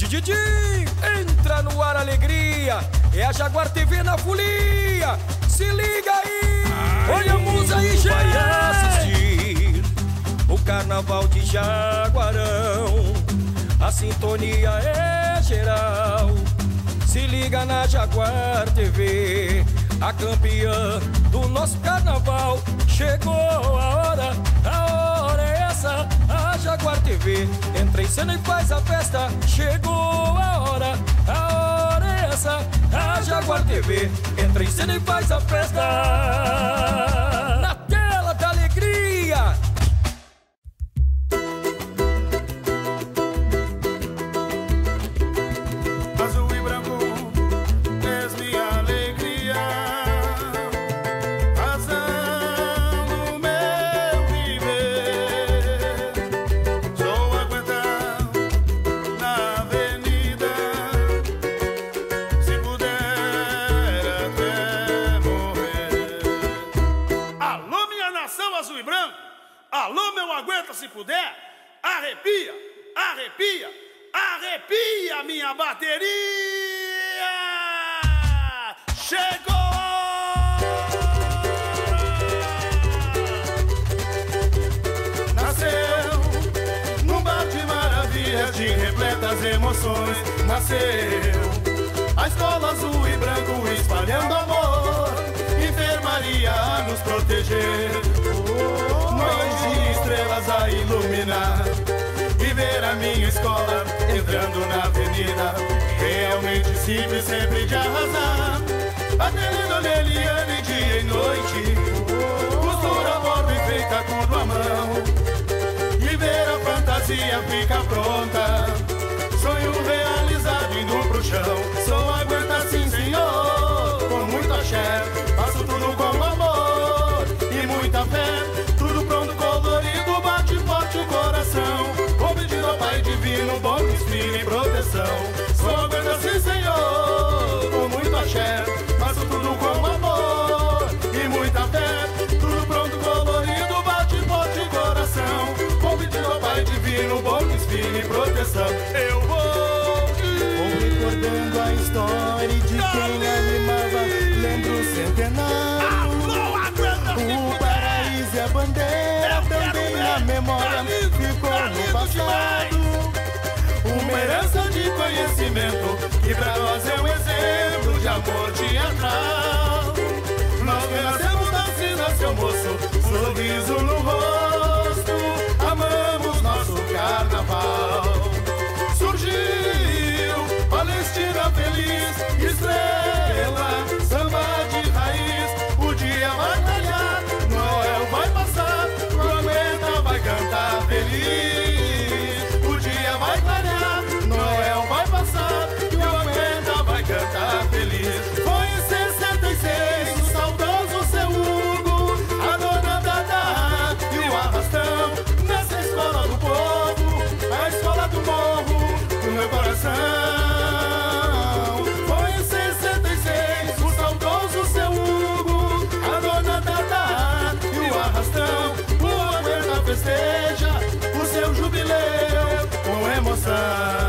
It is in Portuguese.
Didi, entra no ar alegria, é a Jaguar TV na folia. Se liga aí, olha a musa aí, gente. Vai assistir o carnaval de Jaguarão, a sintonia é geral. Se liga na Jaguar TV, a campeã do nosso carnaval. Chegou a hora é essa, a Jaguar TV entra em cena e faz a festa. Chegou a hora é essa, a Jaguar TV entra em cena e faz a festa. Na tela da alegria. Alô, meu aguenta se puder, arrepia, arrepia, arrepia minha bateria! Chegou! Nasceu num bar de maravilhas, de repletas emoções. Nasceu a escola azul e branco espalhando amor, enfermaria a nos proteger. Noites e estrelas a iluminar, e ver a minha escola entrando na avenida. Realmente simples, sempre de arrasar. Atendendo Leliane dia e noite, costura, bordo e feita tudo à mão, e ver a fantasia fica pronta. Sonho realizado indo pro chão. Sou aguenta sim, senhor, com muito axé. Faço tudo com amor e muita fé. Tudo pronto, colorido, bate forte o coração. Vou pedindo ao Pai Divino, bom me inspire em proteção. Sou aguenta sim, senhor, com muito axé. Faço tudo com amor e muita fé. Tudo pronto, colorido, bate forte o coração. Vou pedindo ao Pai Divino, bom me inspire em proteção. Eu vou recordando a história de quem animava, lembro o centenário. O paraíso e a bandeira também na memória ficou no passado. Uma herança de conhecimento que pra nós é um exemplo de amor teatral. Nós renascemos nasce, nasceu moço, sorriso no rosto. Amamos nosso carnaval. Surgiu Palestina feliz, estrela, samba de raiz. O dia vai calhar, Noel vai passar, Prometa vai cantar feliz. O dia vai clarear, Noel vai passar, Prometa vai cantar feliz. Foi em 66, o saudoso seu Hugo, a dona Dada e o Arrastão, nessa escola do povo, a escola do morro, do meu coração. Festeja o seu jubileu com emoção.